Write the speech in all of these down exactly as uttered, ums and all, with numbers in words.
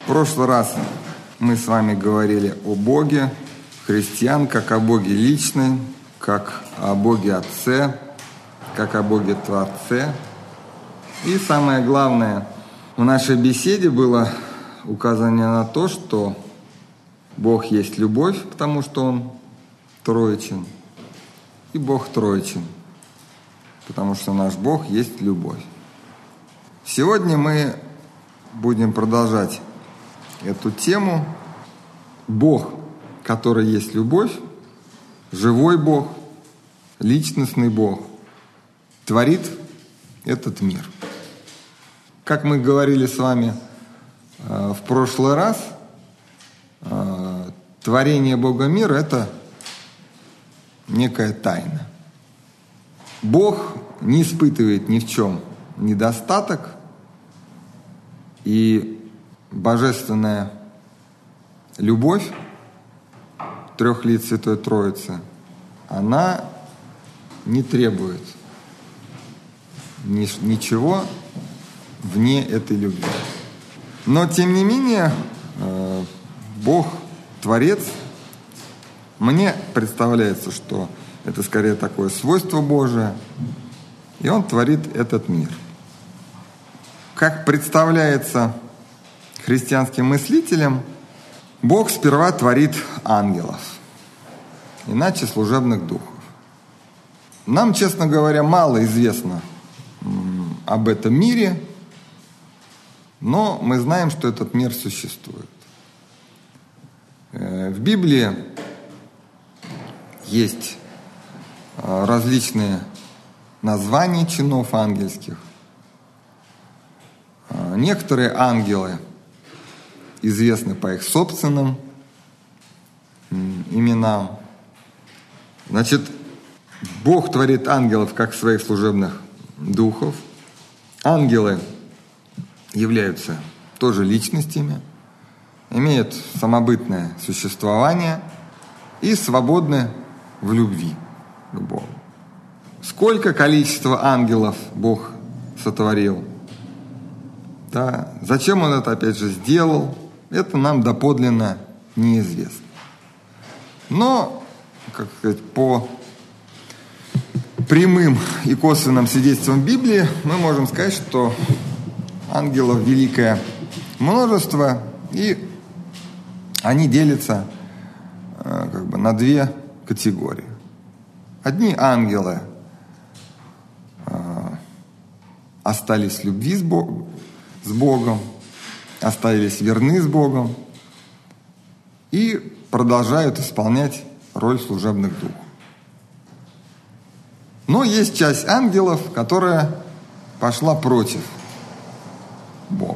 прошлый раз мы с вами говорили о Боге христиан, как о Боге личной, как о Боге Отце, как о Боге Творце. И самое главное в нашей беседе было указание на то, что Бог есть любовь, потому что Он троичен, и Бог троичен, потому что наш Бог есть любовь. Сегодня мы будем продолжать эту тему. Бог, который есть любовь, живой Бог, личностный Бог, творит этот мир. Как мы говорили с вами э, в прошлый раз, э, творение Бога мира – это некая тайна. Бог не испытывает ни в чем недостаток, и божественная любовь трех лиц Святой Троицы, она не требует ни, ничего вне этой любви. Но, тем не менее, э, Бог, Творец, мне представляется, что это скорее такое свойство Божие, и Он творит этот мир. Как представляется христианским мыслителям, Бог сперва творит ангелов, иначе служебных духов. Нам, честно говоря, мало известно об этом мире, но мы знаем, что этот мир существует. В Библии есть различные названия чинов ангельских. Некоторые ангелы известны по их собственным именам. Значит, Бог творит ангелов как своих служебных духов. Ангелы являются тоже личностями, имеют самобытное существование и свободны в любви к Богу. Сколько количество ангелов Бог сотворил? Да. Зачем Он это опять же сделал? Это нам доподлинно неизвестно. Но, как сказать, по прямым и косвенным свидетельствам Библии мы можем сказать, что ангелов великое множество, и они делятся как бы на две категории. Одни ангелы остались в любви с Богом, с Богом, остались верны с Богом и продолжают исполнять роль служебных духов. Но есть часть ангелов, которая пошла против Бога.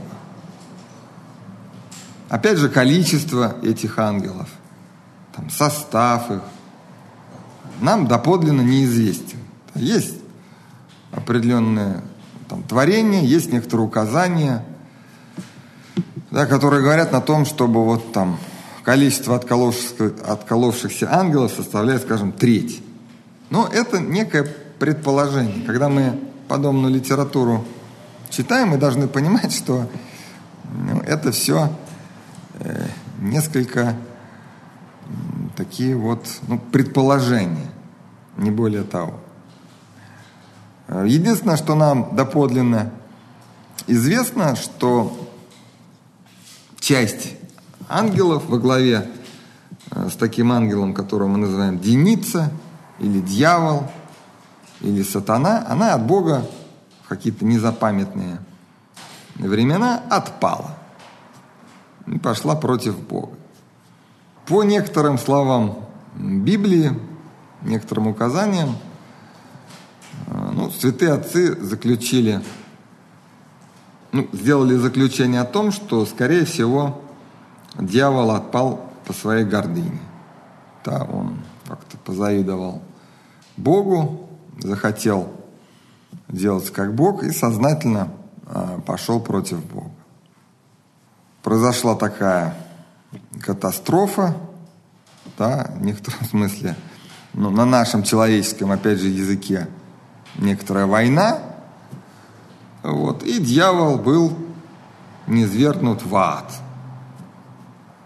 Опять же, количество этих ангелов, там, состав их, нам доподлинно неизвестен. Есть определенные там творения, есть некоторые указания, да, которые говорят на том, чтобы вот там количество отколовшихся, отколовшихся ангелов составляет, скажем, треть. Но это некое предположение. Когда мы подобную литературу читаем, мы должны понимать, что ну, это все э, несколько э, такие вот ну, предположения, не более того. Единственное, что нам доподлинно известно, что часть ангелов во главе с таким ангелом, которого мы называем Деница, или дьявол, или сатана, она от Бога в какие-то незапамятные времена отпала и пошла против Бога. По некоторым словам Библии, некоторым указаниям, ну, святые отцы заключили, ну, сделали заключение о том, что, скорее всего, дьявол отпал по своей гордыне. Да, он как-то позавидовал Богу, захотел делать как Бог и сознательно а, пошел против Бога. Произошла такая катастрофа, да, в некотором смысле, ну, на нашем человеческом, опять же, языке, некоторая война, вот, и дьявол был низвергнут в ад.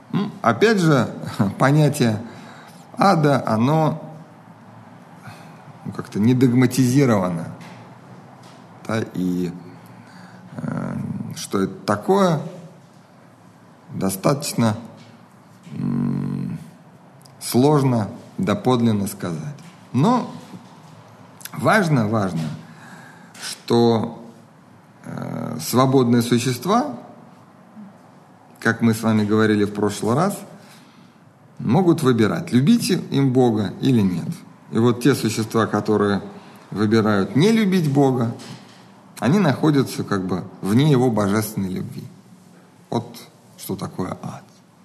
Ну, опять же, понятие ада, оно ну, как-то не догматизировано. Да, и э, что это такое, достаточно э, сложно доподлинно сказать. Но важно, важно, что э, свободные существа, как мы с вами говорили в прошлый раз, могут выбирать, любить им Бога или нет. И вот те существа, которые выбирают не любить Бога, они находятся как бы вне Его божественной любви. Вот что такое ад.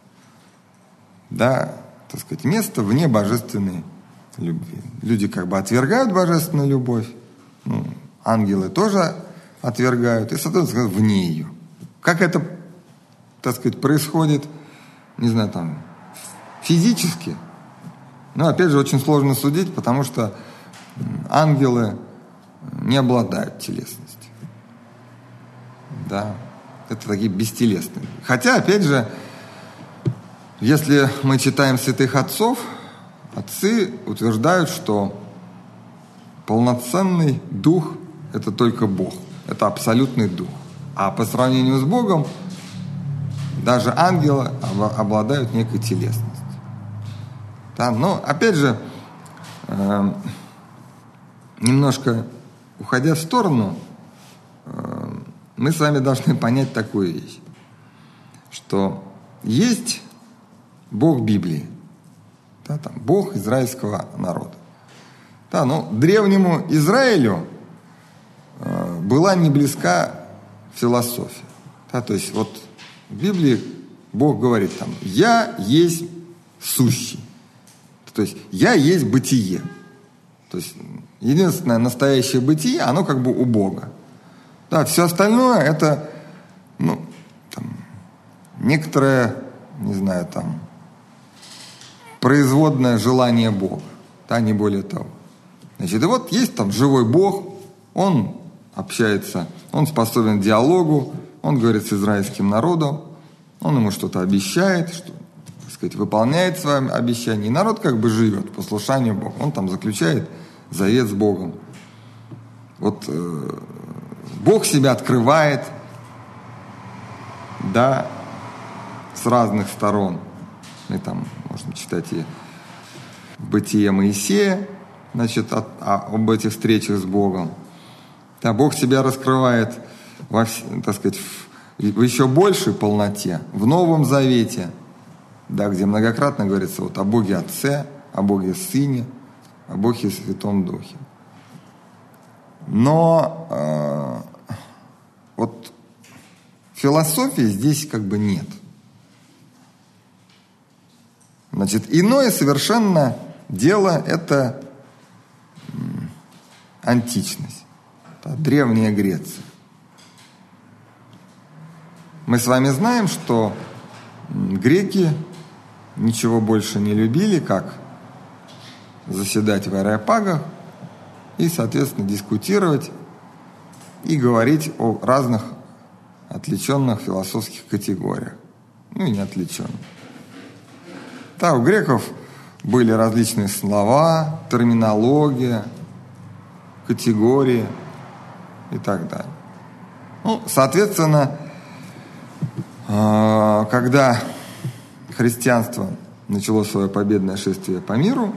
Да, так сказать, место вне божественной любви. Люди как бы отвергают божественную любовь, ну, ангелы тоже отвергают, и, соответственно, вне ее. Как это, так сказать, происходит, не знаю, там, физически, но, опять же, очень сложно судить, потому что ангелы не обладают телесностью. Да, это такие бестелесные. Хотя, опять же, если мы читаем святых отцов, отцы утверждают, что полноценный дух – это только Бог, это абсолютный дух. А по сравнению с Богом даже ангелы обладают некой телесностью. Да, но, опять же, э, немножко уходя в сторону, э, мы с вами должны понять такую вещь, что есть Бог Библии, да, там, Бог израильского народа. Да, но древнему Израилю э, была не близка философия. Да, то есть вот в Библии Бог говорит там: «Я есть сущий». То есть «я есть бытие». То есть единственное настоящее бытие, оно как бы у Бога. Да, все остальное это, ну, там, некоторое, не знаю, там, производное желание Бога. Да, не более того. Значит, и вот есть там живой Бог, он общается, он способен к диалогу, он говорит с израильским народом, он ему что-то обещает, что, так сказать, выполняет свои обещания. И народ как бы живет в послушании Богу. Он там заключает завет с Богом. Вот э, Бог себя открывает, да, с разных сторон. Мы там можем читать и Бытие Моисея, значит, от, а, об этих встречах с Богом. Да, Бог себя раскрывает во, так сказать, в, в еще большей полноте, в Новом Завете, да, где многократно говорится вот о Боге Отце, о Боге Сыне, о Боге Святом Духе. Но э, вот философии здесь как бы нет. Значит, иное совершенно дело – это античность, да, Древняя Греция. Мы с вами знаем, что греки ничего больше не любили, как заседать в ареопагах и, соответственно, дискутировать и говорить о разных отвлеченных философских категориях, ну и не отвлеченных. Да, у греков были различные слова, терминология, категории и так далее. Ну, соответственно, когда христианство начало свое победное шествие по миру,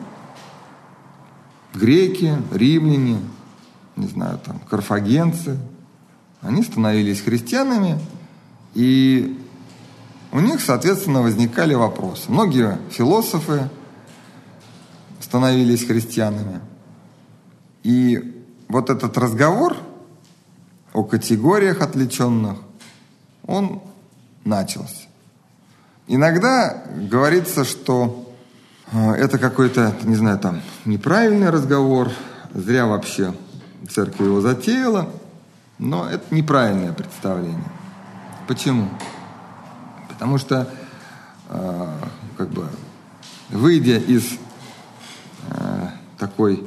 греки, римляне, не знаю, там, карфагенцы, они становились христианами, и у них, соответственно, возникали вопросы. Многие философы становились христианами. И вот этот разговор о категориях отвлеченных, он начался. Иногда говорится, что это какой-то, не знаю, там, неправильный разговор, зря вообще церковь его затеяла, но это неправильное представление. Почему? Потому что, э, как бы, выйдя из э, такой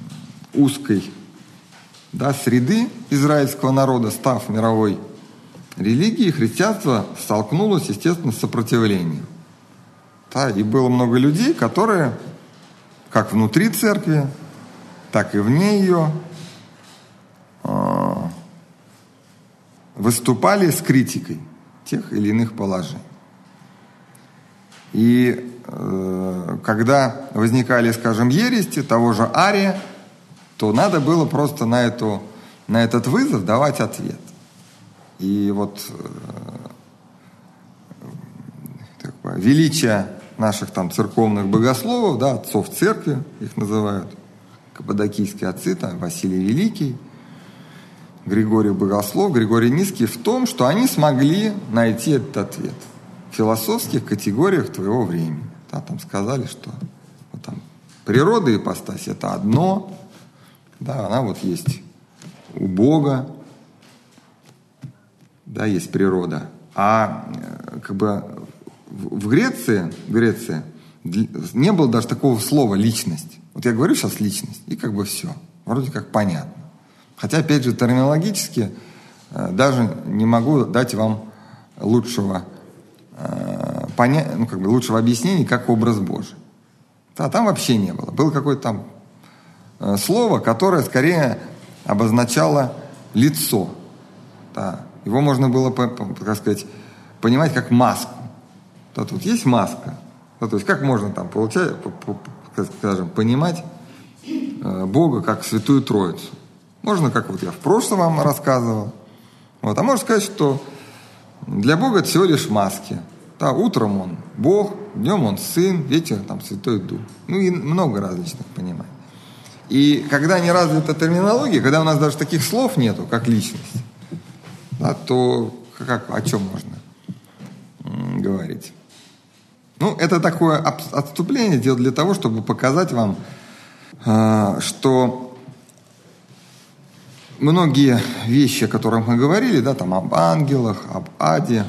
узкой, да, среды израильского народа, став мировой религии христианство столкнулось, естественно, с сопротивлением. Да, и было много людей, которые, как внутри церкви, так и вне ее, выступали с критикой тех или иных положений. И э, когда возникали, скажем, ереси того же Ария, то надо было просто на, эту, на этот вызов давать ответ. И вот э, такое, величие наших там церковных богословов, да, отцов церкви, их называют, каппадокийские отцы, там, Василий Великий, Григорий Богослов, Григорий Низкий, в том, что они смогли найти этот ответ в философских категориях твоего времени. Да, там сказали, что вот там, природа и ипостась – это одно, да, она вот есть у Бога, да, есть природа. А как бы в Греции, в Греции не было даже такого слова «личность». Вот я говорю сейчас «личность», и как бы все, вроде как понятно. Хотя, опять же, терминологически э, даже не могу дать вам лучшего, э, поня... ну, как бы лучшего объяснения, как образ Божий. Да, там вообще не было. Было какое-то там э, слово, которое скорее обозначало лицо. Да. Его можно было, как сказать, понимать как маску. Да, тут есть маска. Да, то есть как можно там получать, скажем, понимать э, Бога как Святую Троицу. Можно, как вот я в прошлом вам рассказывал. Вот. А можно сказать, что для Бога это всего лишь маски. Да, утром Он Бог, днем Он Сын, вечером там Святой Дух. Ну и много различных пониманий. И когда не развита терминология, когда у нас даже таких слов нету, как личность, да, то как, о чем можно м, говорить? Ну, это такое отступление делаю для того, чтобы показать вам, э, что многие вещи, о которых мы говорили, да, там об ангелах, об аде,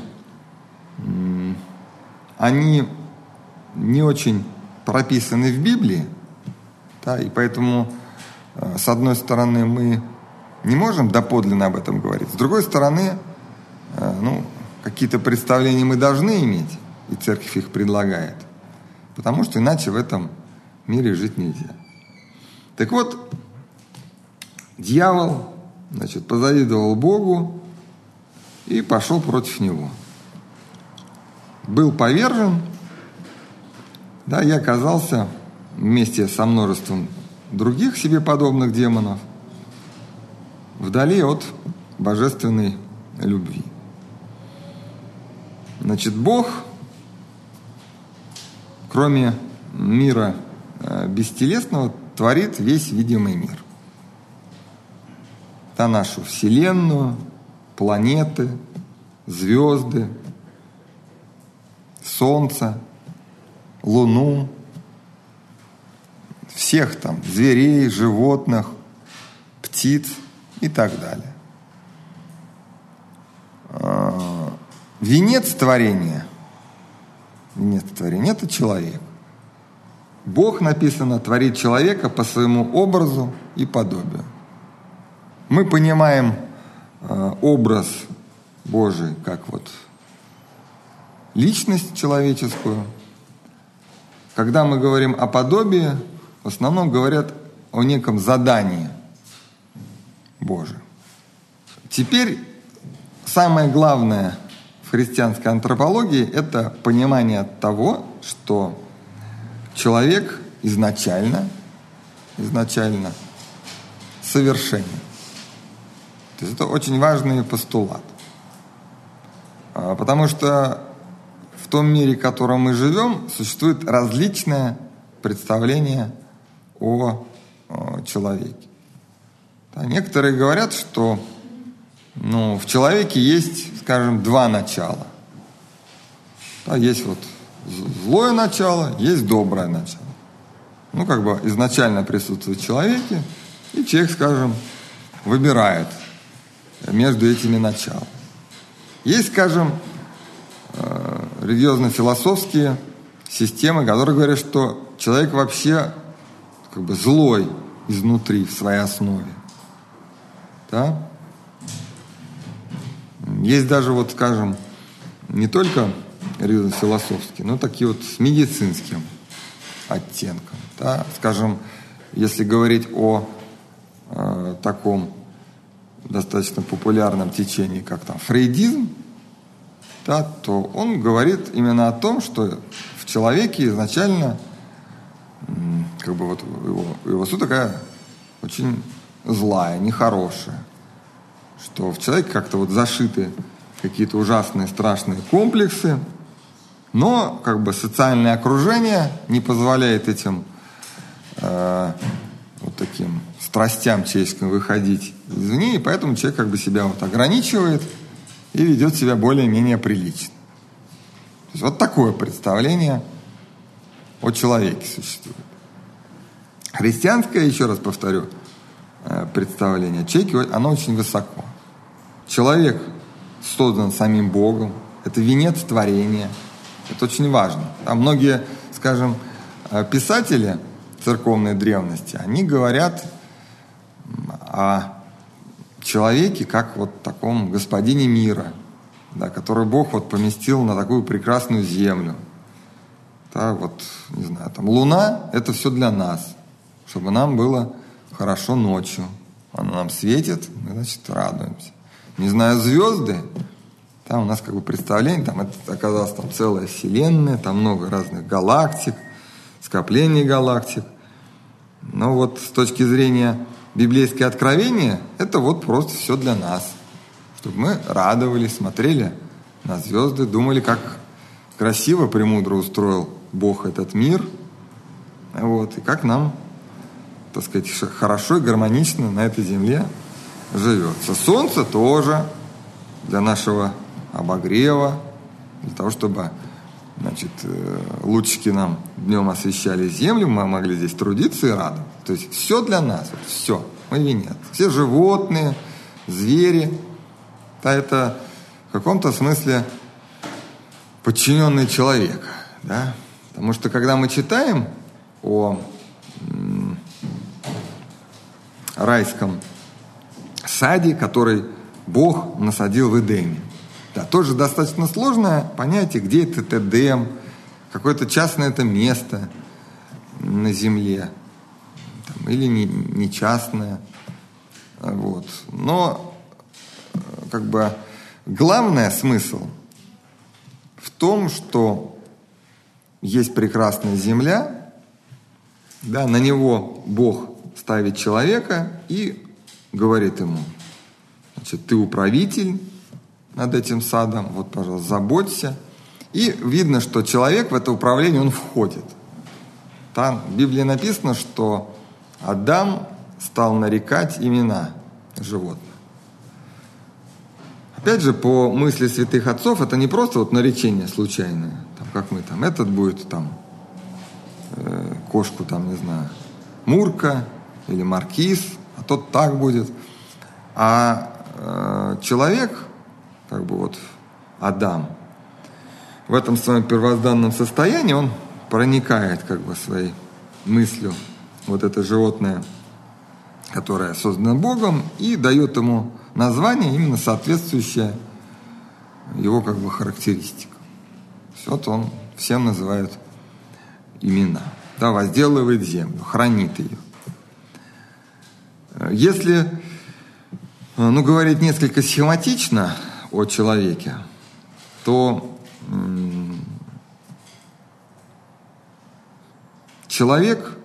они не очень прописаны в Библии, да, и поэтому, с одной стороны, мы не можем доподлинно об этом говорить, с другой стороны, ну, какие-то представления мы должны иметь, и церковь их предлагает, потому что иначе в этом мире жить нельзя. Так вот, дьявол, значит, позавидовал Богу и пошел против него. Был повержен, да, и оказался вместе со множеством других себе подобных демонов вдали от божественной любви. Значит, Бог, кроме мира бестелесного, творит весь видимый мир. Это нашу Вселенную, планеты, звезды, Солнце, Луну, всех там зверей, животных, птиц и так далее. Венец творения, венец творения – это человек. Бог, написано, творит человека по своему образу и подобию. Мы понимаем э, образ Божий как вот личность человеческую. Когда мы говорим о подобии, в основном говорят о неком задании Божьем. Теперь самое главное в христианской антропологии – это понимание того, что человек изначально, изначально совершенен. То есть это очень важный постулат. Потому что в том мире, в котором мы живем, существует различное представление о, о человеке. Да, некоторые говорят, что ну, в человеке есть, скажем, два начала. Да, есть вот злое начало, есть доброе начало. Ну, как бы изначально присутствует в человеке, и человек, скажем, выбирает между этими началами. Есть, скажем, религиозно-философские системы, которые говорят, что человек вообще как бы злой изнутри, в своей основе. Да? Есть даже, вот, скажем, не только религиозно-философские, но такие вот с медицинским оттенком. Да? Скажем, если говорить о э, таком достаточно популярном течении, как там фрейдизм, да, то он говорит именно о том, что в человеке изначально как бы вот его, его суть такая очень злая, нехорошая, что в человеке как-то вот зашиты какие-то ужасные, страшные комплексы, но как бы социальное окружение не позволяет этим э, вот таким страстям человеческим выходить извне, и поэтому человек как бы себя вот ограничивает и ведет себя более-менее прилично. То есть вот такое представление о человеке существует. Христианское, еще раз повторю, представление о человеке, оно очень высоко. Человек создан самим Богом, это венец творения, это очень важно. А многие, скажем, писатели церковной древности, они говорят о человеке как вот таком господине мира, да, который Бог вот поместил на такую прекрасную землю. Да, вот, не знаю, там луна – это все для нас, чтобы нам было хорошо ночью. Она нам светит, мы, значит, радуемся. Не знаю, звезды, там у нас как бы представление, там это оказалось там целая вселенная, там много разных галактик, скоплений галактик. Но вот с точки зрения библейское откровение, это вот просто все для нас. Чтобы мы радовались, смотрели на звезды, думали, как красиво, премудро устроил Бог этот мир. Вот, и как нам, так сказать, хорошо и гармонично на этой земле живется. Солнце тоже для нашего обогрева, для того, чтобы, значит, лучики нам днем освещали землю, мы могли здесь трудиться и радоваться. То есть все для нас, все, мы венец. Все животные, звери, да, это в каком-то смысле подчиненный человека, да? Потому что когда мы читаем о м, райском саде, который Бог насадил в Эдеме, да, тоже достаточно сложное понятие, где этот Эдем, какое-то частное это место на земле, там, или не, не частное, вот. Но как бы главный смысл в том, что есть прекрасная земля, да, на него Бог ставит человека и говорит ему, значит, ты управитель над этим садом, вот, пожалуйста, заботься. И видно, что человек в это управление, он входит. Там в Библии написано, что Адам стал нарекать имена животных. Опять же, по мысли святых отцов, это не просто вот наречение случайное, там, как мы там, этот будет там, э, кошку там, не знаю, Мурка или Маркиз, а тот так будет. А э, человек, как бы вот Адам, в этом своем первозданном состоянии он проникает как бы своей мыслью вот это животное, которое создано Богом, и дает ему название, именно соответствующее его как бы характеристикам. Вот он всем называет имена. Да, возделывает землю, хранит ее. Если, ну, говорить несколько схематично о человеке, то м- человек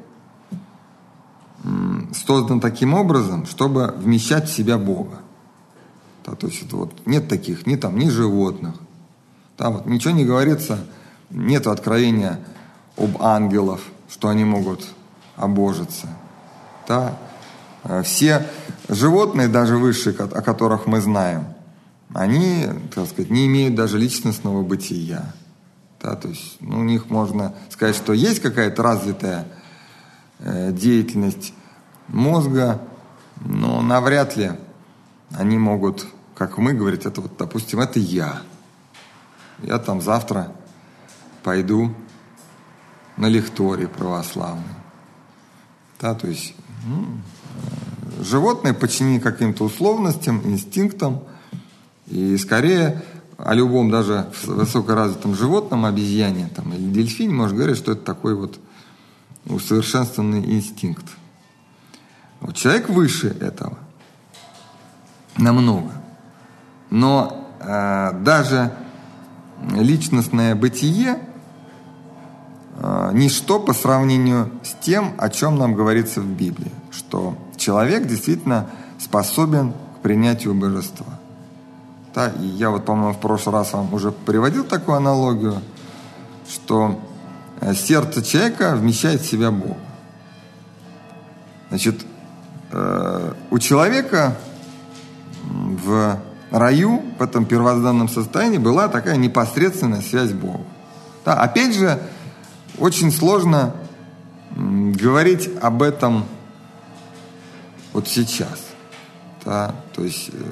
м- создан таким образом, чтобы вмещать в себя Бога. Да, то есть это вот нет таких ни там, ни животных. Да, вот ничего не говорится, нет откровения об ангелах, что они могут обожиться. Да. Все животные, даже высшие, о которых мы знаем, они, так сказать, не имеют даже личностного бытия. Да, то есть, ну, у них можно сказать, что есть какая-то развитая э, деятельность мозга, но навряд ли они могут, как мы, говорить, это вот, допустим, это я. Я там завтра пойду на лекторий православный. Да, то есть ну, животные подчинены каким-то условностям, инстинктам, И скорее о любом даже высокоразвитом животном, обезьяне там, или дельфине, можно говорить, что это такой вот усовершенствованный инстинкт. Вот человек выше этого. Намного. Но э, даже личностное бытие э, ничто по сравнению с тем, о чем нам говорится в Библии, что человек действительно способен к принятию божества. Да, и я вот, по-моему, в прошлый раз вам уже приводил такую аналогию, что сердце человека вмещает в себя Бога. Значит, э, у человека в раю, в этом первозданном состоянии, была такая непосредственная связь с Богом. Да, опять же, очень сложно говорить об этом вот сейчас. Да, то есть э,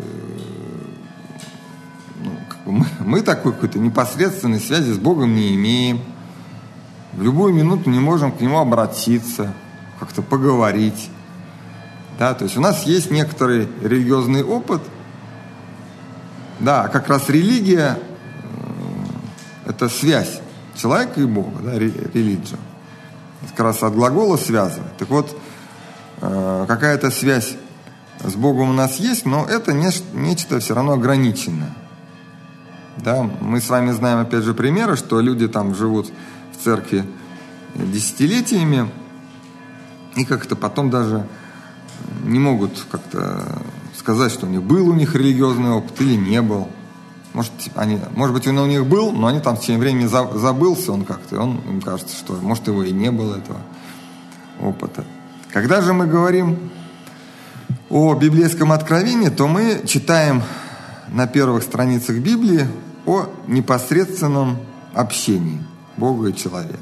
ну, как бы мы, мы такой какой-то непосредственной связи с Богом не имеем. В любую минуту не можем к Нему обратиться, как-то поговорить. Да, то есть у нас есть некоторый религиозный опыт. Да, как раз религия – это связь человека и Бога, да, религия. Как раз от глагола «связывать». Так вот, какая-то связь с Богом у нас есть, но это нечто все равно ограниченное. Да, мы с вами знаем, опять же, примеры, что люди там живут в церкви десятилетиями и как-то потом даже не могут как-то сказать, что у них был у них религиозный опыт или не был. Может, они, может быть, он у них был, но они там в течение времени забылся он как-то, и он, им кажется, что может его и не было этого опыта. Когда же мы говорим о библейском откровении, то мы читаем на первых страницах Библии о непосредственном общении Бога и человека.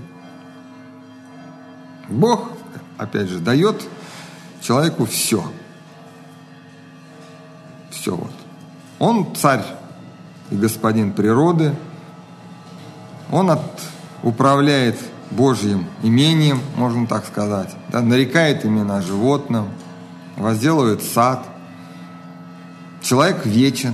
Бог, опять же, дает человеку все. Все вот. Он царь и господин природы. Он от, управляет Божьим имением, можно так сказать. Да, нарекает имена животным, возделывает сад. Человек вечен.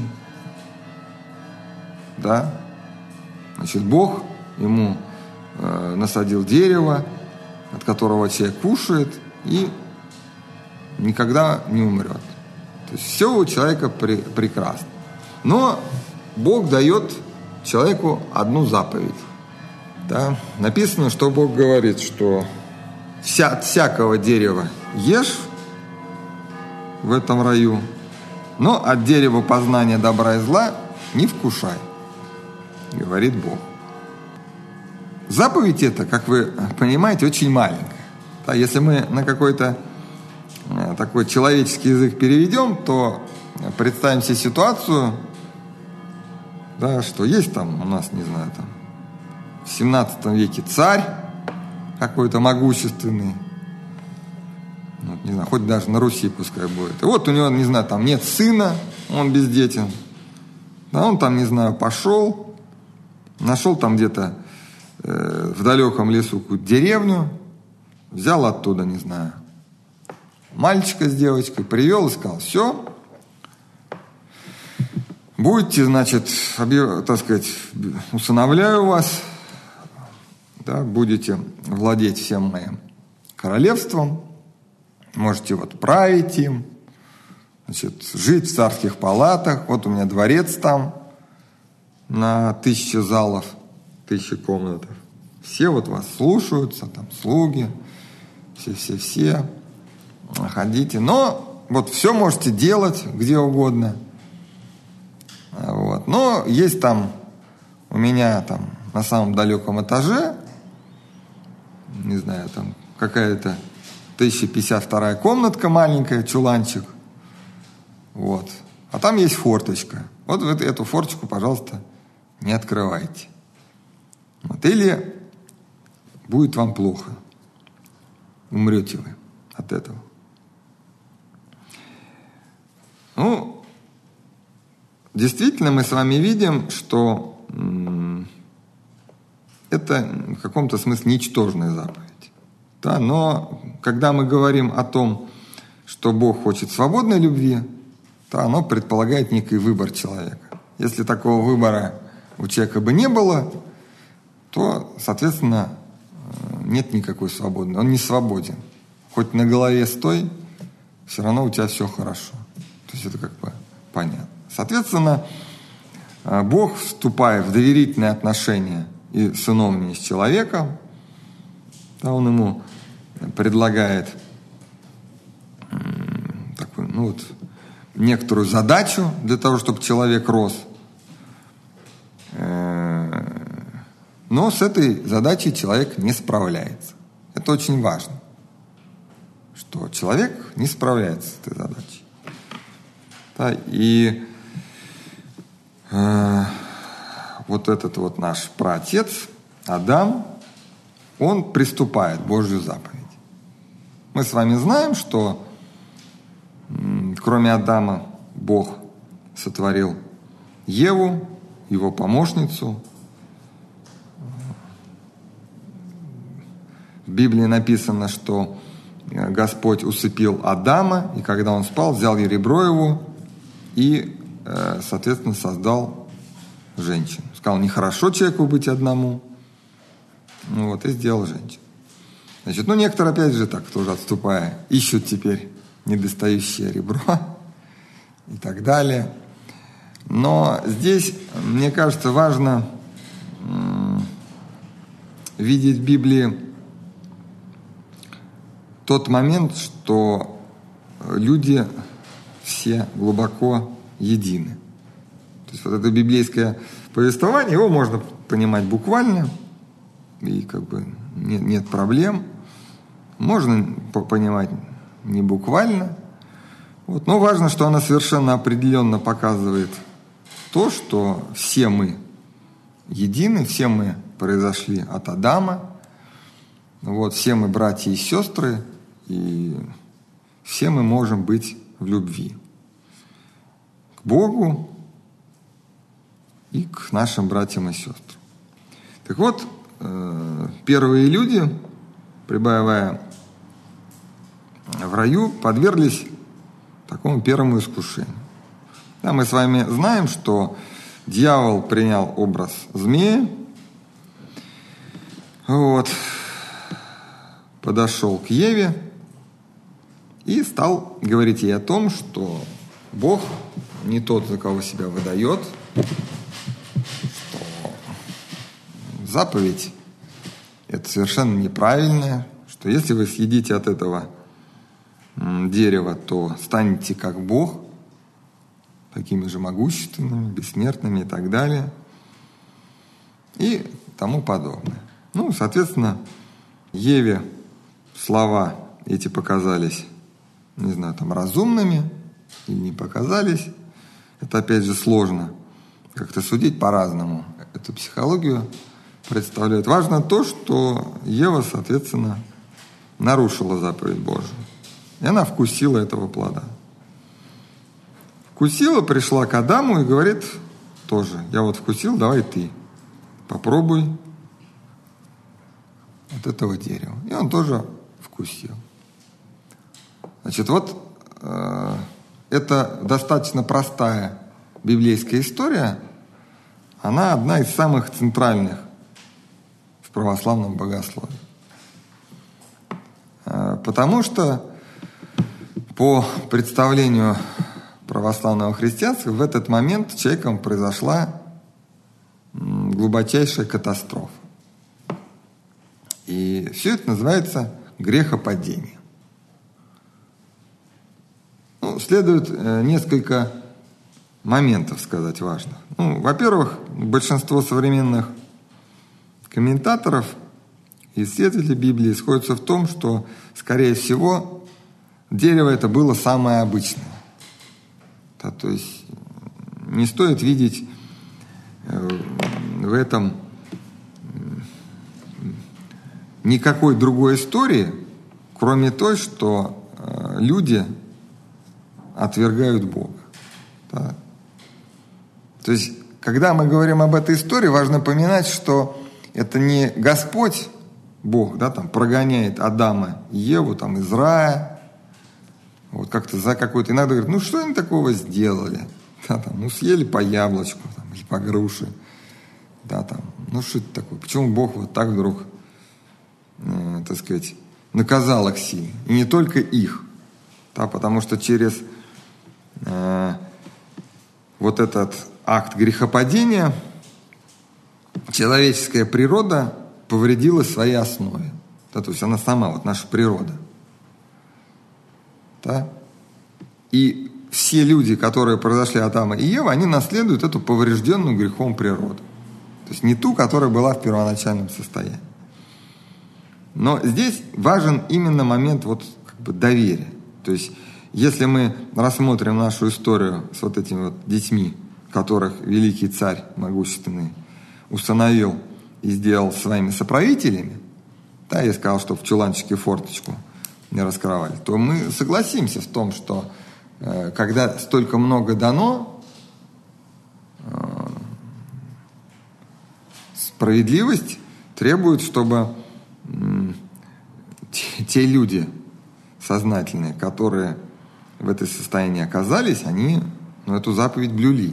Да? Значит, Бог ему э, насадил дерево, от которого человек кушает и никогда не умрет. То есть все у человека при, прекрасно. Но Бог дает человеку одну заповедь. Да? Написано, что Бог говорит, что вся, от всякого дерева ешь в этом раю, но от дерева познания добра и зла не вкушай, говорит Бог. Заповедь эта, как вы понимаете, очень маленькая. Да, если мы на какой-то такой человеческий язык переведем, то представим себе ситуацию, да, что есть там у нас, не знаю, там в семнадцатом веке царь какой-то могущественный, вот, не знаю, хоть даже на Руси пускай будет. И вот у него, не знаю, там нет сына, он бездетен. Да, он там, не знаю, пошел, нашел там где-то э, в далеком лесу какую-то деревню, взял оттуда, не знаю, мальчика с девочкой, привел и сказал: все, будете, значит, объяв, так сказать, усыновляю вас, да, будете владеть всем моим королевством, можете вот править им, значит, жить в царских палатах, вот у меня дворец там на тысячи залов, тысячи комнат. Все вот вас слушаются, там слуги, все-все-все, ходите. Но вот все можете делать где угодно. Вот. Но есть там у меня там на самом далеком этаже, не знаю, там какая-то тысяча пятьдесят вторая комнатка маленькая, чуланчик. Вот. А там есть форточка. Вот эту форточку, пожалуйста, не открывайте. Вот. Или будет вам плохо. Умрете вы от этого. Ну, действительно, мы с вами видим, что м- это в каком-то смысле ничтожная заповедь. Да, но когда мы говорим о том, что Бог хочет свободной любви, то оно предполагает некий выбор человека. Если такого выбора у человека бы не было, то, соответственно, нет никакой свободы. Он не свободен. Хоть на голове стой, все равно у тебя все хорошо. То есть это как бы понятно. Соответственно, Бог, вступая в доверительные отношения и с иным, и с человеком, да, Он ему предлагает такую, ну вот, некоторую задачу для того, чтобы человек рос. Но с этой задачей человек не справляется. Это очень важно, что человек не справляется с этой задачей. Да, и э, вот этот вот наш праотец Адам, он приступает к Божью заповедь. Мы с вами знаем, что м, кроме Адама Бог сотворил Еву, его помощницу. В Библии написано, что Господь усыпил Адама, и когда он спал, взял ребро его и, соответственно, создал женщину. Сказал, нехорошо человеку быть одному, ну вот, и сделал женщину. Значит, ну, некоторые, опять же, так, тоже отступая, ищут теперь недостающее ребро и так далее. Но здесь, мне кажется, важно м- видеть в Библии тот момент, что люди все глубоко едины. То есть вот это библейское повествование, его можно понимать буквально, и как бы нет, нет проблем. Можно понимать не буквально. Вот. Но важно, что она совершенно определенно показывает то, что все мы едины, все мы произошли от Адама, вот, все мы братья и сестры, и все мы можем быть в любви к Богу и к нашим братьям и сестрам. Так вот, первые люди, пребывая в раю, подверглись такому первому искушению. Да, мы с вами знаем, что дьявол принял образ змея, вот, подошел к Еве и стал говорить ей о том, что Бог не тот, за кого себя выдает, что заповедь это совершенно неправильная, что если вы съедите от этого дерева, то станете как Бог, такими же могущественными, бессмертными и так далее, и тому подобное. Ну, соответственно, Еве слова эти показались, не знаю, там, разумными или не показались. Это, опять же, сложно как-то судить по-разному. Эту психологию представляет. Важно то, что Ева, соответственно, нарушила заповедь Божию. И она вкусила этого плода. Вкусила, пришла к Адаму и говорит тоже, я вот вкусил, давай ты попробуй от этого дерева. И он тоже вкусил. Значит, вот э, это достаточно простая библейская история. Она одна из самых центральных в православном богословии. Э, потому что по представлению православного христианства в этот момент с человеком произошла глубочайшая катастрофа. И все это называется грехопадение. Ну, следует несколько моментов сказать важных. Ну, во-первых, большинство современных комментаторов и исследователей Библии сходятся в том, что, скорее всего, дерево это было самое обычное. Да, то есть не стоит видеть в этом никакой другой истории, кроме той, что люди отвергают Бога. Да. То есть, когда мы говорим об этой истории, важно поминать, что это не Господь, Бог, да, там, прогоняет Адама и Еву там, из рая, вот как-то за какой-то... Иногда говорят, ну что они такого сделали? Да, там, ну, съели по яблочку там, или по груше. Да, там, ну, что это такое? Почему Бог вот так вдруг, э, так сказать, наказал их сильно? И не только их. Да, потому что через э, вот этот акт грехопадения человеческая природа повредила своей основе. Да, то есть она сама, вот наша природа. Да? И все люди, которые произошли от Адама и Евы, они наследуют эту поврежденную грехом природу. То есть не ту, которая была в первоначальном состоянии. Но здесь важен именно момент вот, как бы, доверия. То есть если мы рассмотрим нашу историю с вот этими вот детьми, которых великий царь могущественный установил и сделал своими соправителями, да, и сказал, что в чуланчике форточку не раскрывали, то мы согласимся в том, что э, когда столько много дано, э, справедливость требует, чтобы э, те, те люди сознательные, которые в этой состоянии оказались, они, ну, эту заповедь блюли.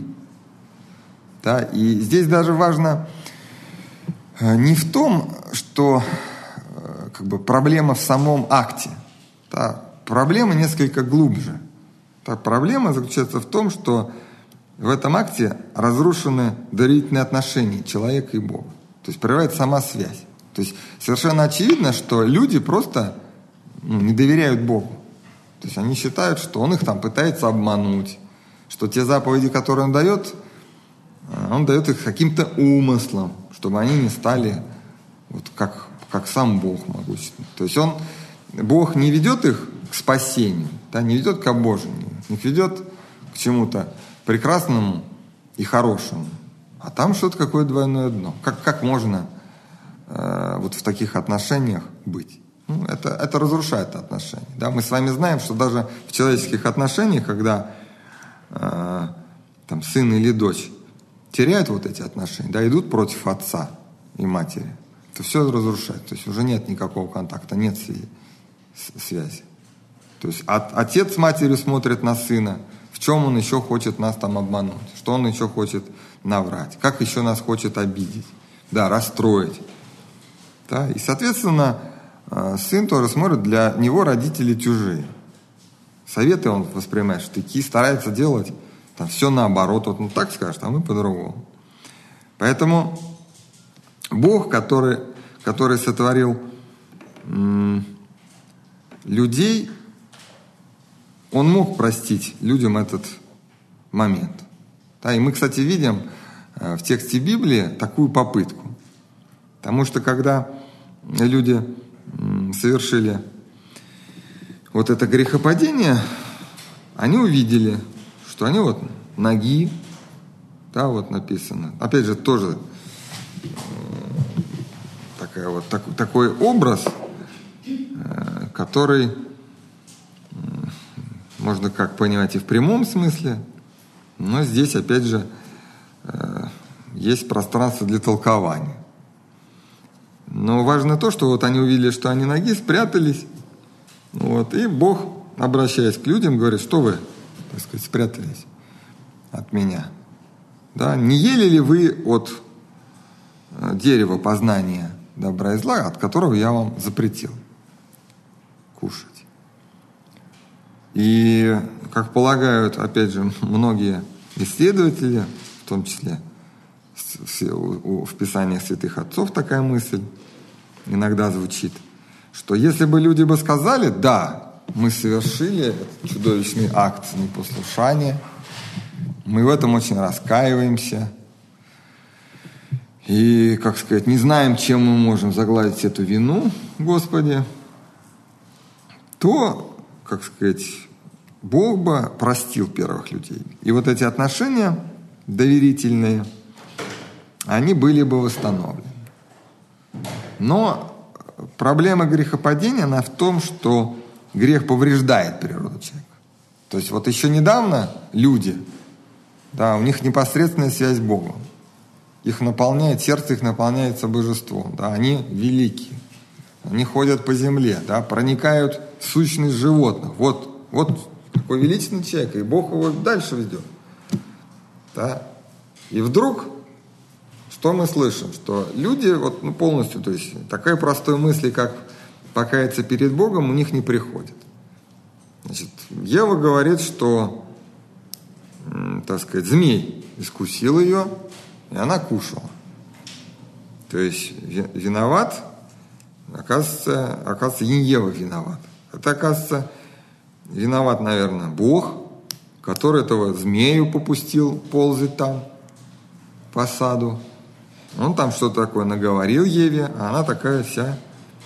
Да? И здесь даже важно э, не в том, что э, как бы проблема в самом акте. Да? Проблема несколько глубже. Да? Проблема заключается в том, что в этом акте разрушены доверительные отношения человека и Бога. То есть прерывается сама связь. То есть совершенно очевидно, что люди просто, ну, не доверяют Богу. То есть они считают, что Он их там пытается обмануть, что те заповеди, которые Он дает, Он дает их каким-то умыслом, чтобы они не стали вот как, как сам Бог могущественный. То есть Он, Бог не ведет их к спасению, да, не ведет к обожению, не ведет к чему-то прекрасному и хорошему. А там что-то какое-то двойное дно. Как, как можно э, вот в таких отношениях быть? Ну, это, это разрушает отношения. Да? Мы с вами знаем, что даже в человеческих отношениях, когда э, там, сын или дочь теряют вот эти отношения, да, идут против отца и матери, то все разрушает. То есть уже нет никакого контакта, нет связи. связи. То есть от, отец с матерью смотрит на сына, в чем он еще хочет нас там обмануть, что он еще хочет наврать, как еще нас хочет обидеть, да, расстроить. Да? И, соответственно, сын тоже смотрит, для него родители чужие. Советы он воспринимает штыки, старается делать там все наоборот. Вот он так скажет, а мы по-другому. Поэтому Бог, который, который сотворил м- людей, Он мог простить людям этот момент. Да, и мы, кстати, видим в тексте Библии такую попытку. Потому что когда люди совершили вот это грехопадение, они увидели, что они вот ноги, да, вот написано. Опять же, тоже такая вот, так, такой образ, который можно как понимать и в прямом смысле, но здесь, опять же, есть пространство для толкования. Но важно то, что вот они увидели, что они ноги, спрятались, вот, и Бог, обращаясь к людям, говорит, что вы, так сказать, спрятались от меня. Да? Не ели ли вы от дерева познания добра и зла, от которого я вам запретил кушать? И, как полагают, опять же, многие исследователи, в том числе в Писаниях святых отцов такая мысль иногда звучит, что если бы люди бы сказали, да, мы совершили этот чудовищный акт непослушания, мы в этом очень раскаиваемся, и, как сказать, не знаем, чем мы можем загладить эту вину, Господи, то, как сказать, Бог бы простил первых людей. И вот эти отношения доверительные, они были бы восстановлены. Но проблема грехопадения, она в том, что грех повреждает природу человека. То есть вот еще недавно люди, да, у них непосредственная связь с Богом. Их наполняет, сердце их наполняется божеством. Да, они великие. Они ходят по земле, да, проникают в сущность животных. Вот, вот такой величественный человек, и Бог его дальше ведет. Да? И вдруг, что мы слышим? Что люди вот, ну, полностью, то есть такой простой мысли, как покаяться перед Богом, у них не приходит. Значит, Ева говорит, что, так сказать, змей искусил ее, и она кушала. То есть виноват, оказывается, оказывается, не Ева виноват. Это, оказывается, виноват, наверное, Бог, который этого змею попустил ползать там по саду. Он там что-то такое наговорил Еве, а она такая вся,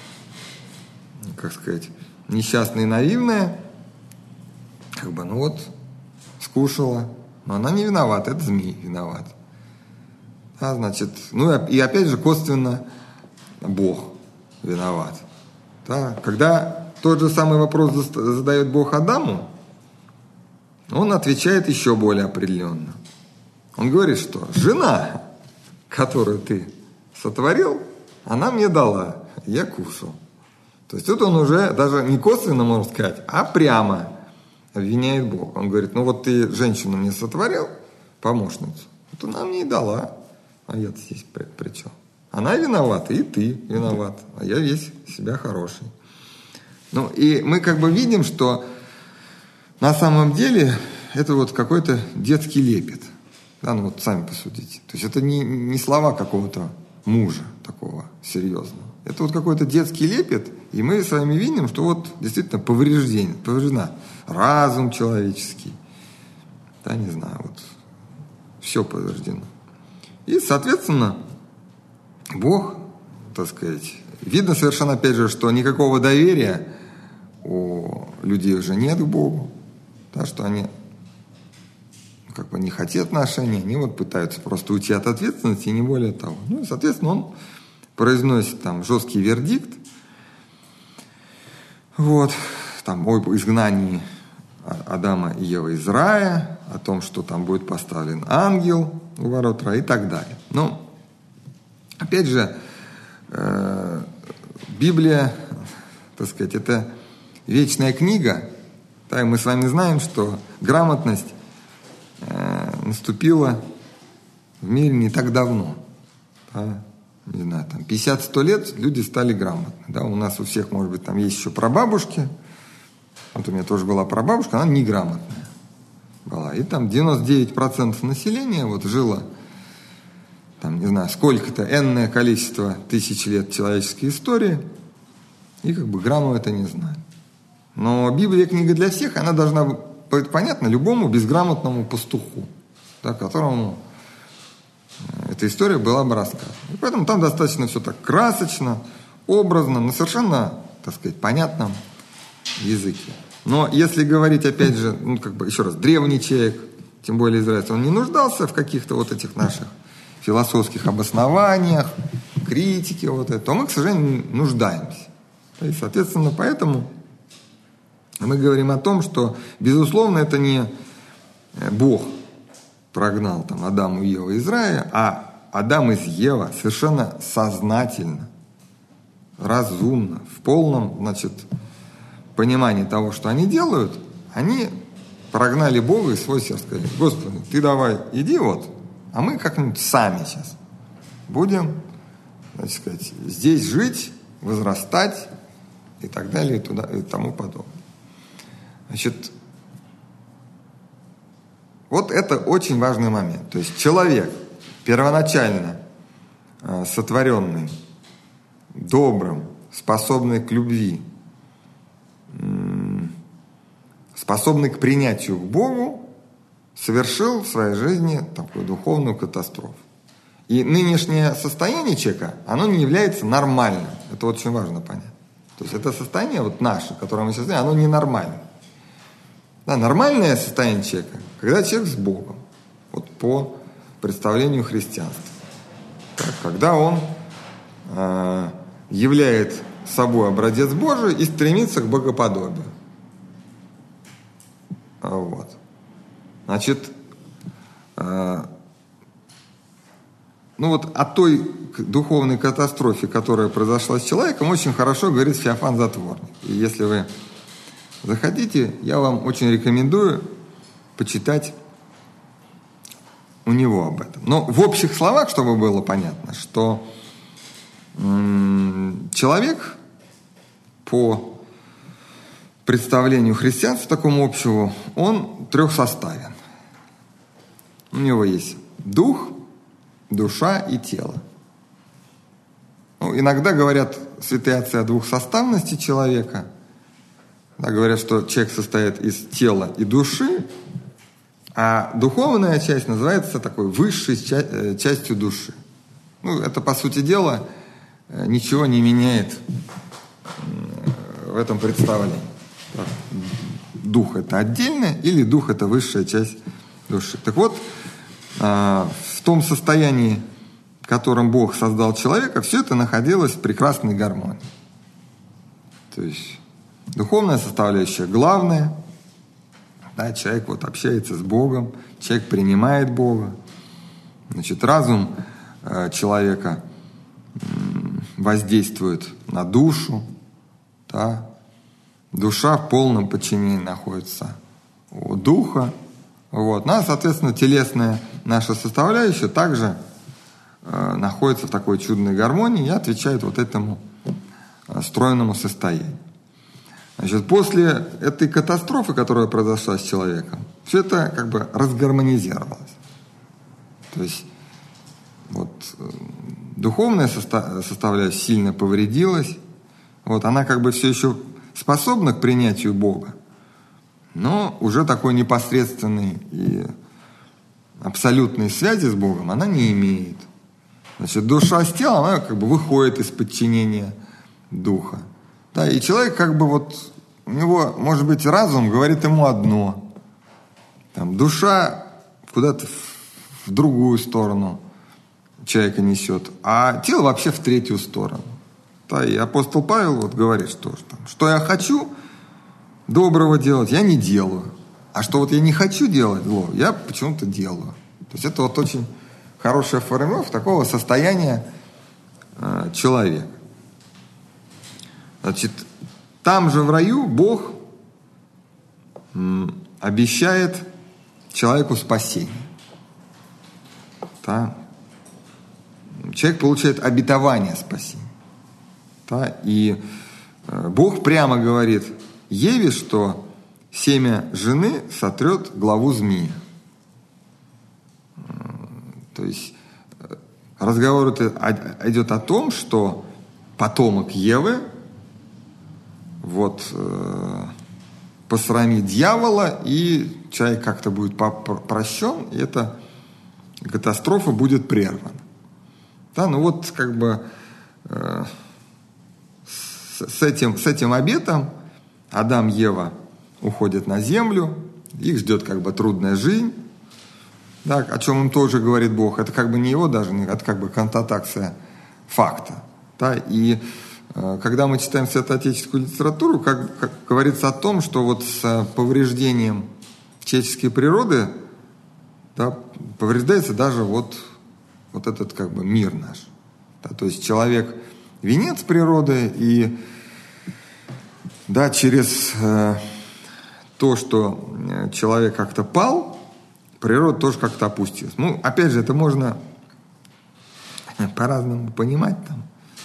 как сказать, несчастная и наивная. Как бы, ну вот, скушала. Но она не виновата, это змей виноват. А, значит, ну и опять же косвенно Бог виноват. Да? Когда тот же самый вопрос задает Бог Адаму, он отвечает еще более определенно. Он говорит, что жена, которую ты сотворил, она мне дала, я кушал. То есть тут он уже даже не косвенно, можно сказать, а прямо обвиняет Бога. Он говорит, ну вот ты женщину мне сотворил, помощницу, вот она мне и дала, а я-то здесь при, при чем? Она виновата, и ты виноват, а я весь себя хороший. Ну и мы как бы видим, что на самом деле это вот какой-то детский лепет. Да, ну вот сами посудите. То есть это не, не слова какого-то мужа такого серьезного. Это вот какой-то детский лепет, и мы с вами видим, что вот действительно повреждение, повреждена разум человеческий. Да, не знаю, вот все повреждено. И, соответственно, Бог, так сказать, видно совершенно, опять же, что никакого доверия у людей уже нет к Богу, да, что они как бы не хотят отношений, они вот пытаются просто уйти от ответственности, и не более того. Ну, и, соответственно, он произносит там жесткий вердикт, вот, там об изгнании Адама и Евы из рая, о том, что там будет поставлен ангел у ворот рая и так далее. Но, опять же, э, Библия, так сказать, это вечная книга, да, и мы с вами знаем, что грамотность э, наступила в мире не так давно. Да, не знаю, там пятьдесят-сто лет люди стали грамотны. Да, у нас у всех, может быть, там есть еще прабабушки. Вот у меня тоже была прабабушка, она неграмотная была. И там девяносто девять процентов населения вот жило, там, не знаю, сколько-то, энное количество тысяч лет человеческой истории, и как бы грамму это не знают. Но Библия книга для всех, она должна быть понятна любому безграмотному пастуху, да, которому эта история была бы рассказана. И поэтому там достаточно все так красочно, образно, на совершенно, так сказать, понятном языке. Но если говорить, опять же, ну, как бы, еще раз, древний человек, тем более израильский, он не нуждался в каких-то вот этих наших философских обоснованиях, критике, вот это, то мы, к сожалению, нуждаемся. И, соответственно, поэтому мы говорим о том, что, безусловно, это не Бог прогнал там Адаму и Еву из рая, а Адам из Евы совершенно сознательно, разумно, в полном, значит, понимании того, что они делают, они прогнали Бога из своего сердца. Сказали, Господи, ты давай иди вот, а мы как-нибудь сами сейчас будем, значит сказать, здесь жить, возрастать и так далее, и, туда, и тому подобное. Значит, вот это очень важный момент. То есть человек, первоначально э, сотворенный, добрым, способный к любви, способный к принятию к Богу, совершил в своей жизни такую духовную катастрофу. И нынешнее состояние человека, оно не является нормальным. Это очень важно понять. То есть это состояние вот наше, которое мы сейчас знаем, оно ненормальное. Да, нормальное состояние человека, когда человек с Богом, вот по представлению христианства. Так, когда он э, являет собой образец Божий и стремится к богоподобию. Вот. Значит, э, ну вот о той духовной катастрофе, которая произошла с человеком, очень хорошо говорит Феофан Затворник. И если вы захотите, я вам очень рекомендую почитать у него об этом. Но в общих словах, чтобы было понятно, что м- человек по представлению христианства такому общему, он трехсоставен. У него есть дух, душа и тело. Ну, иногда говорят святые отцы о двухсоставности человека. Да, говорят, что человек состоит из тела и души, а духовная часть называется такой высшей ча- частью души. Ну, это, по сути дела, ничего не меняет в этом представлении. Дух – это отдельное, или дух – это высшая часть души. Так вот, в том состоянии, в котором Бог создал человека, все это находилось в прекрасной гармонии. То есть духовная составляющая главная. Да, человек вот общается с Богом, человек принимает Бога. Значит, разум э, человека э, воздействует на душу. Да. Душа в полном подчинении находится у духа. Вот. Ну, а, соответственно, телесная наша составляющая также э, находится в такой чудной гармонии и отвечает вот этому э, стройному состоянию. Значит, после этой катастрофы, которая произошла с человеком, все это как бы разгармонизировалось. То есть вот, духовная состав, составляющая сильно повредилась. Вот, она как бы все еще способна к принятию Бога, но уже такой непосредственной и абсолютной связи с Богом она не имеет. Значит, душа с телом, она как бы выходит из подчинения духа. Да, и человек как бы вот, у него, может быть, разум говорит ему одно. Там, душа куда-то в другую сторону человека несет, а тело вообще в третью сторону. Да, и апостол Павел вот говорит, что, что, что я хочу доброго делать, я не делаю. А что вот я не хочу делать зло, я почему-то делаю. То есть это вот очень хорошая формулировка такого состояния э, человека. Значит, там же в раю Бог м, обещает человеку спасение. Да? Человек получает обетование спасения. Да? И э, Бог прямо говорит Еве, что семя жены сотрет главу змея. То есть разговор идет о том, что потомок Евы вот, э, посрамит дьявола, и человек как-то будет прощен, и эта катастрофа будет прервана. Да, ну вот как бы э, с, с, этим, с этим обетом Адам и Ева уходят на землю, их ждет как бы трудная жизнь, да, о чем им тоже говорит Бог. Это как бы не его даже, это как бы констатация факта. Да, и э, когда мы читаем святоотеческую литературу, как, как говорится о том, что вот с повреждением человеческой природы, да, повреждается даже вот, вот этот как бы мир наш. Да, то есть человек – венец природы, и да, через э, то, что человек как-то пал, природа тоже как-то опустилась. Ну, опять же, это можно по-разному понимать там.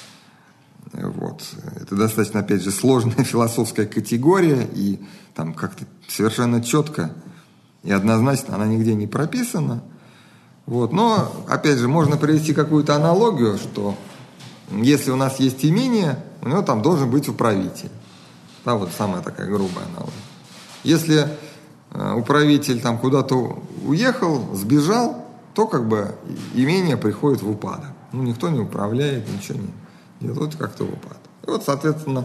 Вот. Это достаточно, опять же, сложная философская категория, и там как-то совершенно четко и однозначно она нигде не прописана. Вот. Но, опять же, можно привести какую-то аналогию, что если у нас есть имение, у него там должен быть управитель. Да, вот самая такая грубая аналогия. Если э, управитель там куда-то уехал, сбежал, то как бы имение приходит в упадок. Ну, никто не управляет, ничего не делает, как-то в упадок. И вот, соответственно,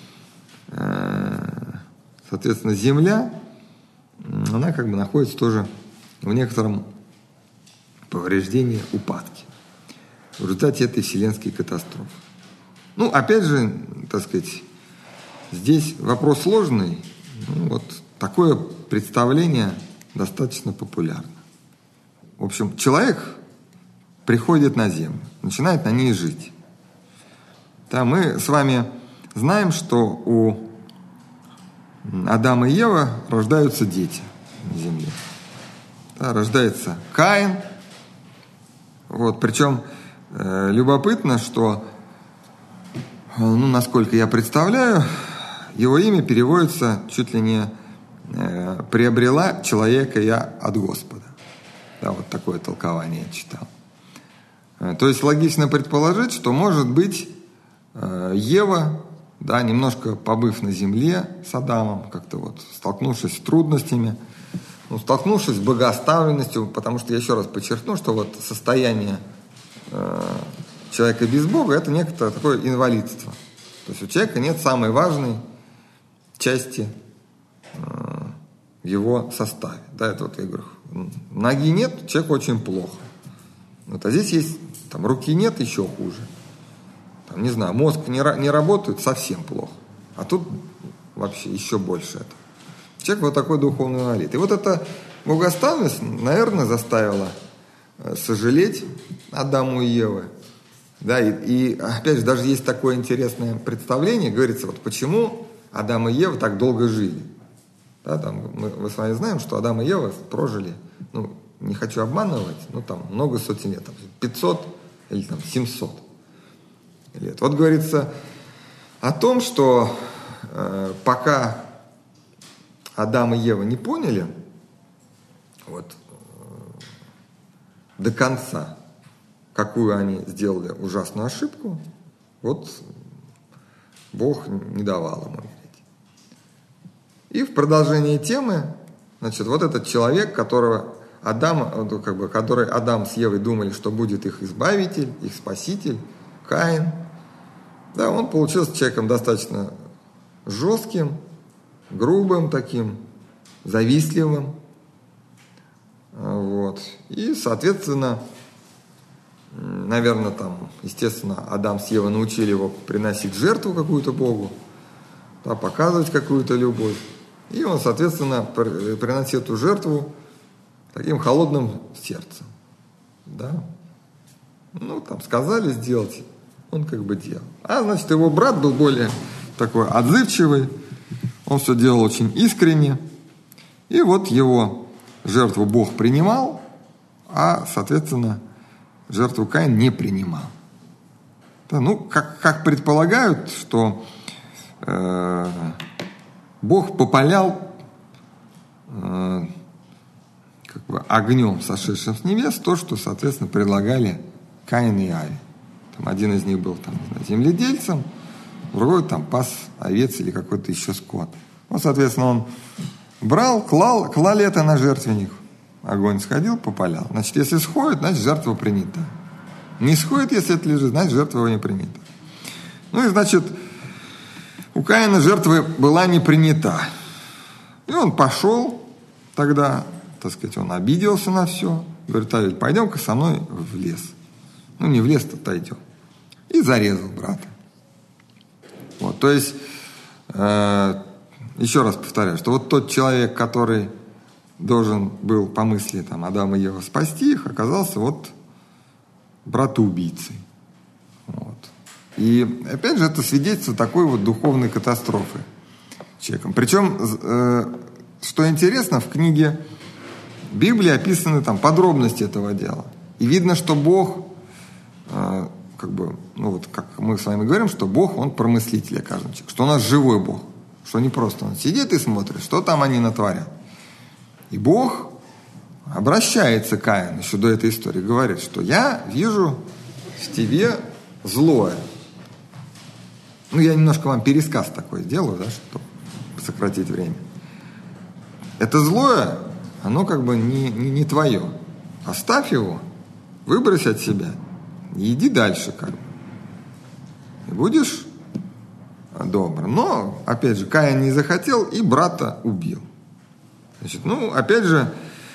э, соответственно, земля, она как бы находится тоже в некотором повреждении, упадке в результате этой вселенской катастрофы. Ну, опять же, так сказать, здесь вопрос сложный. Ну, вот такое представление достаточно популярно. В общем, человек приходит на землю, начинает на ней жить. Да, мы с вами знаем, что у Адама и Евы рождаются дети на земле. Да, рождается Каин, Вот, причем э, любопытно, что, ну, насколько я представляю, его имя переводится чуть ли не э, «приобрела человека я от Господа». Да, вот такое толкование я читал. Э, то есть логично предположить, что, может быть, э, Ева, да, немножко побыв на земле с Адамом, как-то вот столкнувшись с трудностями, ну, столкнувшись с богооставленностью, потому что я еще раз подчеркну, что вот состояние э, человека без Бога – это некое такое инвалидство. То есть у человека нет самой важной части э, в его составе. Да, это вот я говорю, ноги нет, человеку очень плохо. Вот, а здесь есть, там, руки нет, еще хуже. Там, не знаю, мозг не, не работает, совсем плохо. А тут вообще еще больше это. Человек вот такой духовный инвалид. И вот эта богооставленность, наверное, заставила сожалеть Адаму и Еве. Да, и, и опять же, даже есть такое интересное представление, говорится, вот почему Адам и Ева так долго жили. Да, там, мы, мы с вами знаем, что Адам и Ева прожили, ну, не хочу обманывать, ну, там, много сотен лет, там, пятьсот или там семьсот лет. Вот говорится о том, что э, пока Адам и Ева не поняли вот, э, до конца, какую они сделали ужасную ошибку, вот Бог не давал им умереть. И в продолжении темы, значит, вот этот человек, которого Адам, как бы, который Адам с Евой думали, что будет их избавитель, их спаситель, Каин, да, он получился человеком достаточно жестким, грубым таким, завистливым. Вот. И, соответственно, наверное, там, естественно, Адам с Евой научили его приносить жертву какую-то Богу, да, показывать какую-то любовь. И он, соответственно, приносил эту жертву таким холодным сердцем. Да? Ну, там, сказали сделать, он как бы делал. А, значит, его брат был более такой отзывчивый, он все делал очень искренне. И вот его жертву Бог принимал, а, соответственно, жертву Каин не принимал. Да, ну, как, как предполагают, что э, Бог попалял э, как бы огнем, сошедшим с небес, то, что, соответственно, предлагали Каин и Авель. Там один из них был там, не знаю, земледельцем, другой там пас овец или какой-то еще скот. Ну, соответственно, он брал, клал, клали это на жертвенник. Огонь сходил, попалял. Значит, если сходит, значит, жертва принята. Не сходит, если это лежит, значит, жертва его не принята. Ну и, значит, у Каина жертва была не принята. И он пошел тогда, так сказать, он обиделся на все. Говорит: Авель, пойдем-ка со мной в лес. Ну, не в лес-то отойдем. И зарезал брата. Вот, то есть, э, еще раз повторяю, что вот тот человек, который должен был по мысли там, Адама и Евы спасти их, оказался вот братоубийцей. Вот. И опять же, это свидетельство такой вот духовной катастрофы человеком. Причем, э, что интересно, в книге Библии описаны там подробности этого дела. И видно, что Бог, э, как бы, ну вот как мы с вами говорим, что Бог, Он промыслитель о каждом человеке, что у нас живой Бог, что не просто Он сидит и смотрит, что там они натворят. И Бог обращается к Каину еще до этой истории, говорит, что я вижу в тебе злое. Ну, я немножко вам пересказ такой сделаю, да, чтобы сократить время. Это злое, оно как бы не, не, не твое. Оставь его, выбрось от себя и иди дальше как бы. И будешь добрым. Но, опять же, Каин не захотел и брата убил. Значит, ну, опять же,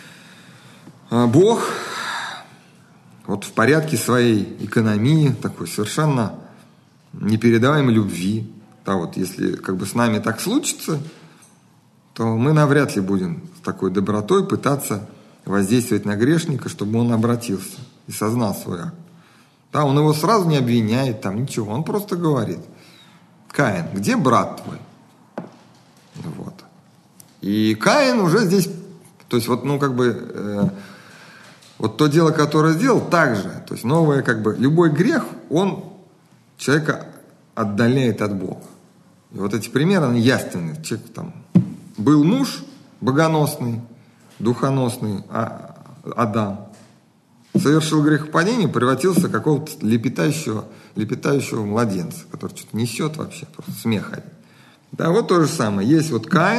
Бог вот в порядке своей экономии, такой совершенно непередаваемой любви, да, вот если как бы с нами так случится, то мы навряд ли будем с такой добротой пытаться воздействовать на грешника, чтобы он обратился и сознал свой акт. Да, он его сразу не обвиняет, там ничего, он просто говорит: Каин, где брат твой? Вот. И Каин уже здесь, то есть вот, ну, как бы, э, вот то дело, которое сделал, так же. То есть новое, как бы, любой грех, он человека отдаляет от Бога. И вот эти примеры, они явственны. Человек там был муж богоносный, духоносный, а, Адам. Совершил грехопадение, превратился в какого-то лепетающего, лепетающего младенца, который что-то несет вообще, просто смех один. Да, вот то же самое. Есть вот Каин,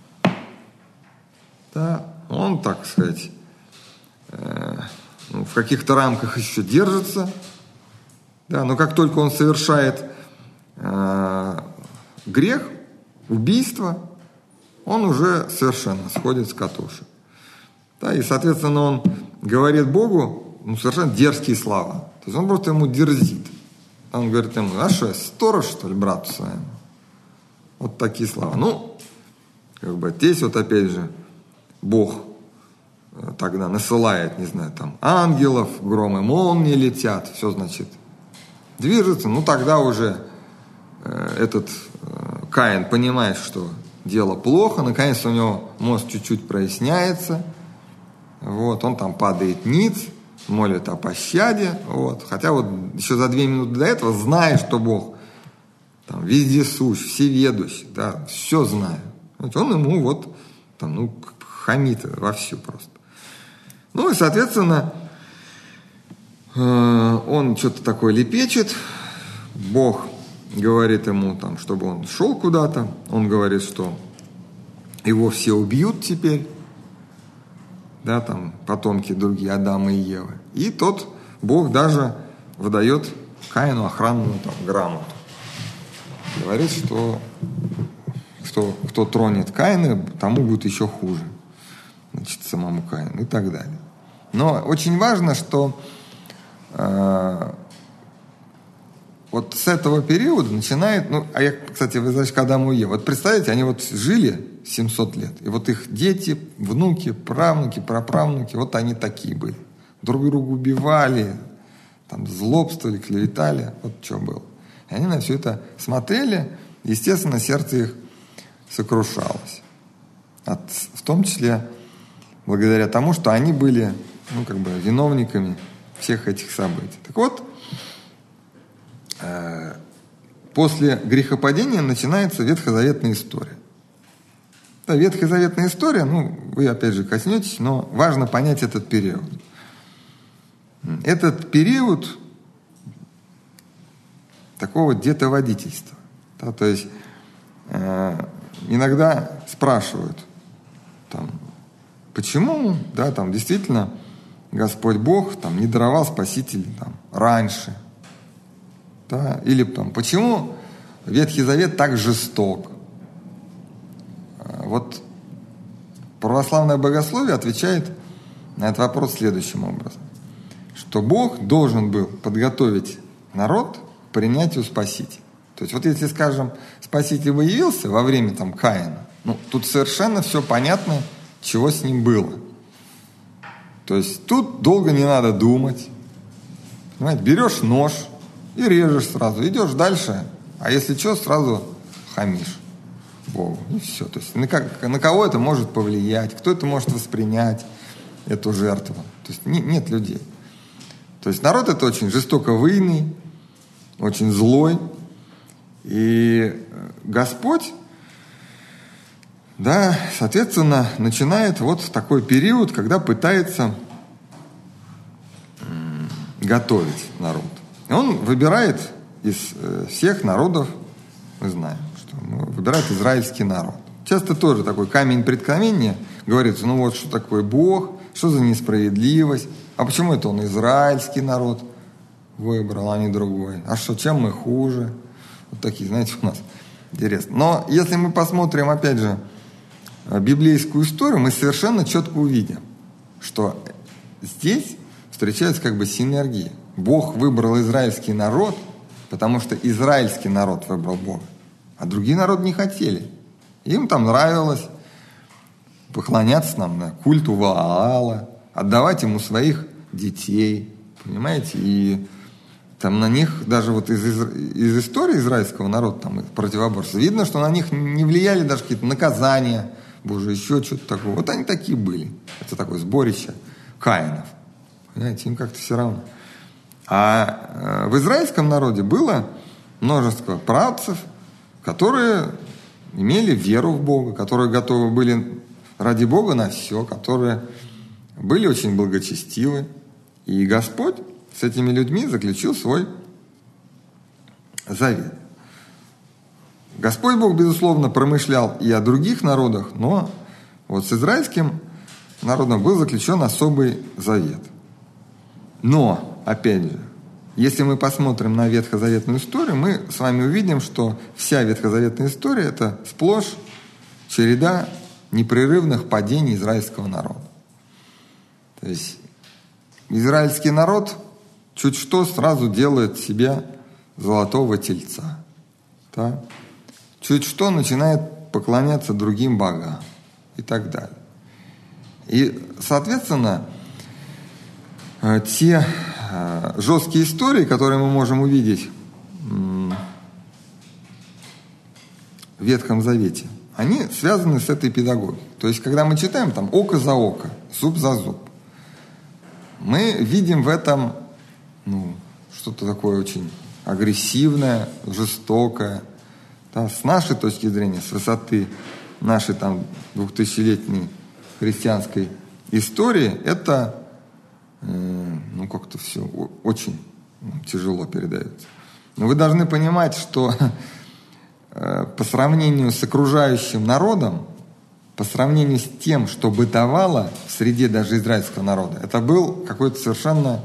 да, он, так сказать, э, ну, в каких-то рамках еще держится, да, но как только он совершает э, грех, убийство, он уже совершенно сходит с катушек. Да, и, соответственно, он говорит Богу, ну, совершенно дерзкие слова. То есть он просто ему дерзит. Он говорит ему: а что, сторож, что ли, брату своему? Вот такие слова. Ну, как бы здесь вот опять же Бог тогда насылает, не знаю, там ангелов, громы молнии летят, все, значит, движется. Ну, тогда уже э, этот э, Каин понимает, что дело плохо, наконец у него мозг чуть-чуть проясняется. Вот, он там падает ниц, молит о пощаде. Вот. Хотя вот еще за две минуты до этого, зная, что Бог там вездесущ, всеведущий, да, все знает, он ему вот там, ну, хамит вовсю просто. Ну и, соответственно, он что-то такое лепечет. Бог говорит ему, там, чтобы он шел куда-то. Он говорит, что его все убьют теперь. Да, там потомки другие, Адама и Евы. И тот Бог даже выдает Каину охранную там грамоту. Говорит, что кто, кто тронет Каина, тому будет еще хуже. Значит, самому Каину и так далее. Но очень важно, что э, вот с этого периода начинает, ну, а я, кстати, возвращаюсь к Адаму и Еве. Вот представьте, они вот жили семьсот лет, и вот их дети, внуки, правнуки, праправнуки, вот они такие были. Друг друга убивали, там, злобствовали, клеветали, вот что было. И они на все это смотрели, естественно, сердце их сокрушалось. От, в том числе благодаря тому, что они были, ну, как бы, виновниками всех этих событий. Так вот, э, после грехопадения начинается ветхозаветная история. Да, ветхозаветная история, ну, вы опять же коснетесь, но важно понять этот период. Этот период такого детоводительства. Да, то есть э, иногда спрашивают, там, почему, да, там, действительно Господь Бог там, не даровал спасителей там, раньше. Да, или там, почему Ветхий Завет так жесток. Вот православное богословие отвечает на этот вопрос следующим образом. Что Бог должен был подготовить народ к принятию Спасителя. То есть вот если, скажем, Спаситель бы явился во время там, Каина, ну, тут совершенно все понятно, чего с ним было. То есть тут долго не надо думать. Понимаете, берешь нож и режешь сразу, идешь дальше, а если что, сразу хамишь Богу. И все. То есть на, как, на кого это может повлиять, кто это может воспринять, эту жертву. То есть не, нет людей. То есть народ это очень жестоко выйный, очень злой. И Господь, да, соответственно, начинает вот такой период, когда пытается м, готовить народ. И он выбирает из э, всех народов, мы знаем, что ну, выбирает израильский народ. Часто тоже такой камень преткновения, говорится, ну вот что такое Бог, что за несправедливость, а почему это он израильский народ выбрал, а не другой, а что, чем мы хуже? Вот такие, знаете, у нас интересно. Но если мы посмотрим, опять же, библейскую историю, мы совершенно четко увидим, что здесь встречается как бы синергия. Бог выбрал израильский народ, потому что израильский народ выбрал Бога, а другие народы не хотели. Им там нравилось поклоняться нам на культу Ваала, отдавать ему своих детей, понимаете, и там на них, даже вот из, из, из истории израильского народа, там, противоборства, видно, что на них не влияли даже какие-то наказания, боже, еще что-то такое. Вот они такие были. Это такое сборище Каинов. Понимаете, им как-то все равно. А в израильском народе было множество праотцев, которые имели веру в Бога, которые готовы были ради Бога на все, которые были очень благочестивы. И Господь с этими людьми заключил свой завет. Господь Бог, безусловно, промышлял и о других народах, но вот с израильским народом был заключен особый завет. Но, опять же, если мы посмотрим на ветхозаветную историю, мы с вами увидим, что вся ветхозаветная история – это сплошь череда непрерывных падений израильского народа. То есть израильский народ чуть что сразу делает себе золотого тельца. Да? Чуть что начинает поклоняться другим богам и так далее. И, соответственно, те жесткие истории, которые мы можем увидеть в Ветхом Завете, они связаны с этой педагогией. То есть, когда мы читаем там око за око, зуб за зуб, мы видим в этом ну, что-то такое очень агрессивное, жестокое. Да, с нашей точки зрения, с высоты нашей там двухтысячелетней христианской истории, это э, ну, как-то все очень ну, тяжело передается. Но вы должны понимать, что э, по сравнению с окружающим народом, по сравнению с тем, что бытовало в среде даже израильского народа, это был какой-то совершенно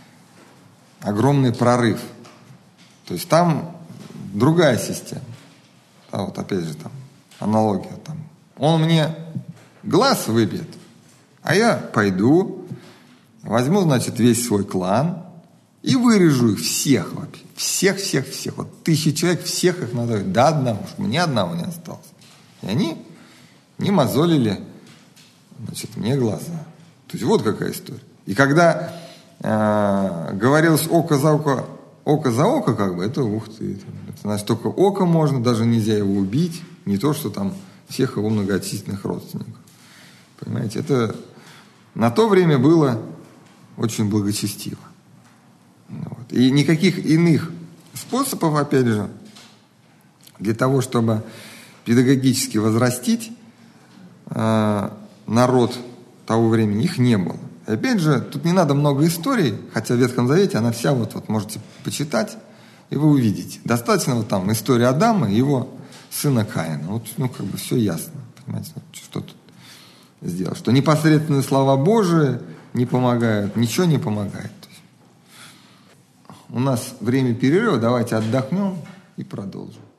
огромный прорыв. То есть там другая система. Да, вот опять же там аналогия. Там. Он мне глаз выбьет, а я пойду, возьму, значит, весь свой клан и вырежу их всех вообще. Всех, всех, всех. Вот тысячи человек, всех их надо до одного, чтобы ни одного не осталось. И они не мозолили, значит, мне глаза. То есть вот какая история. И когда э, говорилось око за око, око за око, как бы, это ух ты. Это значит, только око можно, даже нельзя его убить, не то, что там всех его многочисленных родственников. Понимаете, это на то время было очень благочестиво. Вот. И никаких иных способов, опять же, для того, чтобы педагогически возрастить э, народ того времени, их не было. И опять же, тут не надо много историй, хотя в Ветхом Завете она вся, вот, вот можете почитать, и вы увидите. Достаточно вот там история Адама и его сына Каина. Вот, ну, как бы все ясно. Понимаете, что тут сделал. Что непосредственные слова Божии не помогают, ничего не помогает. То есть, у нас время перерыва, давайте отдохнем и продолжим.